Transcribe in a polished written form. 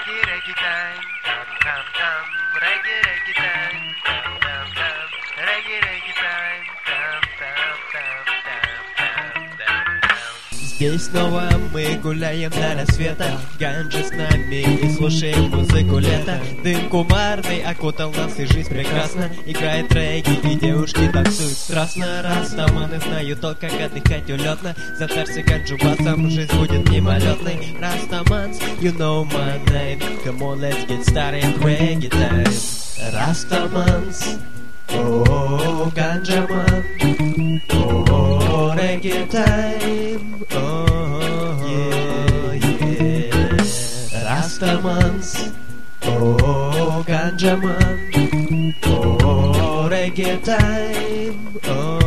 reggae, reggae time. Tam, tam, tam, reggae, reggae time. Tam, tam, tam, reggae, reggae time. Там, там, там, там, там, там. Здесь снова мы гуляем до рассвета, ганджа с нами и слушаем музыку лета. Дым кумарный окутал нас и жизнь прекрасна. Играет регги и девушки танцуют страстно. Растаманы знают то, как отдыхать улетно. Затарься ганджу басом, жизнь будет мимолетной. Растаманс, you know my name. Come on, let's get started, reggae time. Растаманс, oh, ganja man, oh, reggae time, oh, yeah. Rastamans, oh, ganja man, oh, reggae time, oh.